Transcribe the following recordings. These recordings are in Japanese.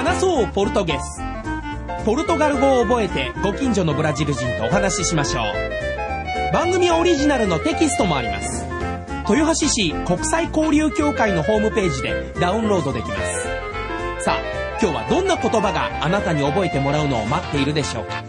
話そうポルトゲス。ポルトガル語を覚えてご近所のブラジル人とお話ししましょう。番組オリジナルのテキストもあります。豊橋市国際交流協会のホームページでダウンロードできます。さあ、今日はどんな言葉があなたに覚えてもらうのを待っているでしょうか。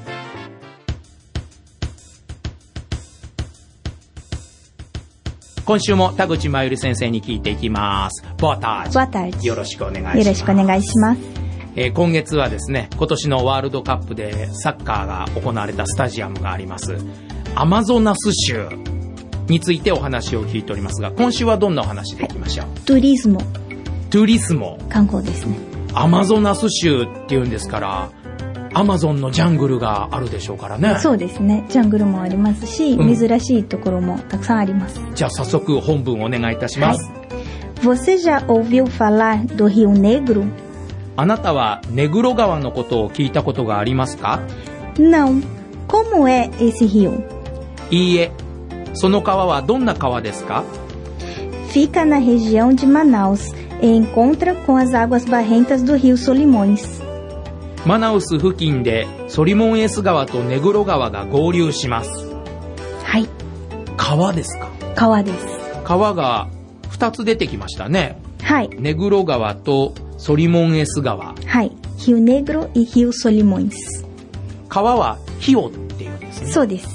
今週も田口真由里先生に聞いていきます。Boa tarde。よろしくお願いします。 よろしくお願いします。 今月はですね、今年のワールドカップでサッカーが行われたスタジアムがありますアマゾナス州についてお話を聞いておりますが、今週はどんなお話でいきましょう。 トゥリスモ。観光ですね。 アマゾナス州っていうんですから、アマゾンのジャングルがあるでしょうからね。 そうですね。ジャングルもありますし、珍しいところもたくさんあります。 じゃあ早速本文お願いいたします。 はい、Você já ouviu falar do Rio Negro? あなたはネグロ川のことを聞いたことがありますか？ Não. Como é esse rio? いいえ。その川はどんな川ですか？ Fica na região de Manaus e encontra com as águas barrentas do Rio Solimões. マナウス付近でソリモンエス川とネグロ川が合流します。 はい。 川ですか？ 川です。 川が2つ出てきましたね。 はい。 ネグロ川とソリモンエス川。 はい。Rio Negro e Rio Solimões。 川はヒオっていうんですね。 そうです。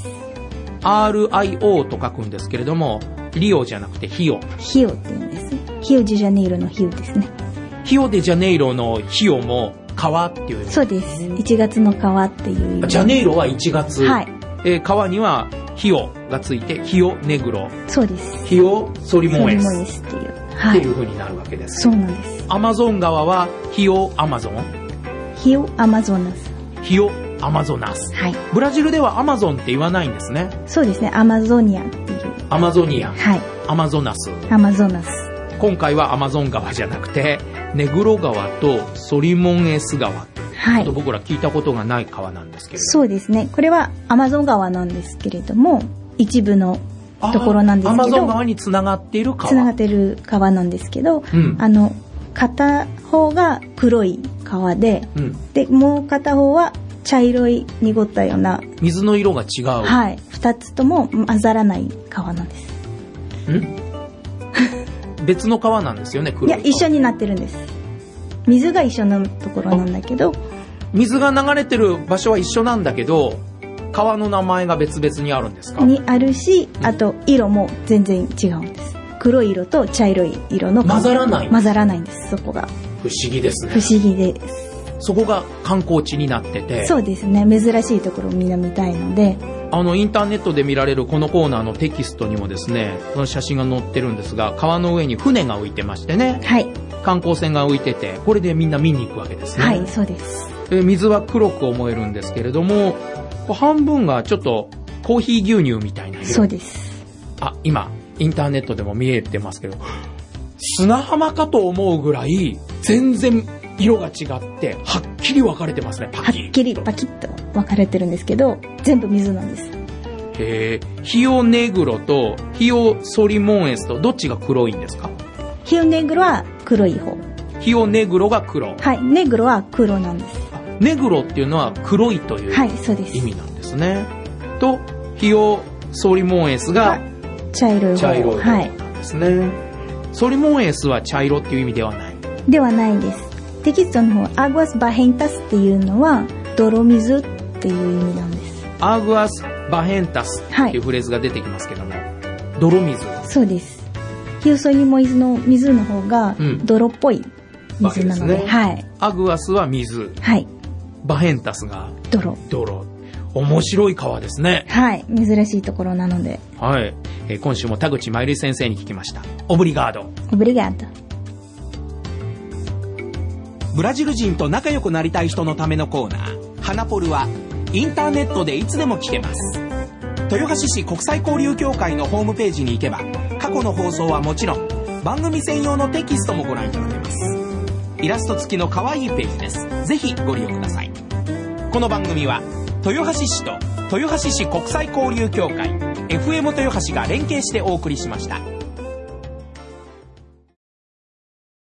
RIO と書くんですけれども、リオじゃなくてヒオ。 ヒオって言うんです。ヒオデジャネイロのヒオですね。 ヒオデジャネイロのヒオも川っていう。 そうです。1月の川っていう意味。 ジャネイロは1月。 はい。 川にはヒオがついてヒオネグロ。 そうです。 ヒオソリモンエス。 ソリモンエスっていう。 はい。っていう風になるわけです。 そうなんです。 アマゾン川はヒオアマゾン。 ヒオアマゾナス。 ヒオアマゾナス。 はい。 ブラジルではアマゾンって言わないんですね。 そうですね。アマゾニアっていう。 アマゾニア。 はい。 アマゾナス。 アマゾナス。 今回はアマゾン川じゃなくて、ネグロ川とソリモンエス川。はい。と僕ら聞いたことがない川なんですけれども。 そうですね。これはアマゾン川なんですけれども、一部のところなんですけど。 アマゾン川につながっている川。 つながっている川なんですけど、片方が黒い川で、で、もう片方は茶色い濁ったような。 水の色が違う。 はい。二つとも混ざらない川なんです。 別の川なんですよね、黒い川。 いや、一緒になってるんです。水が一緒のところなんだけど。 水が流れてる場所は一緒なんだけど、川の名前が別々にあるんですか？ にあるし、あと色も全然違うんです。黒い色と茶色い色の混ざらない。 混ざらないんです、そこが。 不思議ですね。 不思議です。 そこが観光地になってて。 そうですね。珍しいところをみんな見たいので。 インターネットで見られるこのコーナーのテキストにもですね、この写真が載ってるんですが、川の上に船が浮いてましてね。 はい。 観光船が浮いてて、これでみんな見に行くわけですね。 はい、そうです。 水は黒く思えるんですけれども、半分がちょっとコーヒー牛乳みたいな色。 そうです。 今インターネットでも見えてますけど、砂浜かと思うぐらい全然色が違ってはっきり分かれてますね。 パキッと。はっきりパキッと分かれてるんですけど、全部水なんです。 ヒオネグロとヒオソリモンエスとどっちが黒いんですか？ ヒオネグロは黒い方。 ヒオネグロが黒。 はい、ネグロは黒なんです。 ネグロっていうのは黒いという意味なんですね。とヒオソリモンエスが茶色い方。 はい。なんですね。ソリモンエスは茶色っていう意味ではない。 ではないです。テキストの方、アグアスバヘンタスっていうのは泥水っていう意味なんです。 アグアスバヘンタスっていうフレーズが出てきますけども、泥水。 そうです。ヒオソリモンエスの水の方が泥っぽい水なので、はい。 アグアスは水。 はい。 バヘンタスが泥。面白い川ですね。 はい。珍しいところなので。 はい。今週も田口真由里先生に聞きました。オブリガード。 オブリガード。 ブラジル人と仲良くなりたい人のためのコーナー、ハナポルはインターネットでいつでも聞けます。豊橋市国際交流協会のホームページに行けば、過去の放送はもちろん番組専用のテキストもご覧いただけます。イラスト付きの可愛いページです。ぜひご利用ください。この番組は豊橋市と豊橋市国際交流協会 FM 豊橋が連携してお送りしました。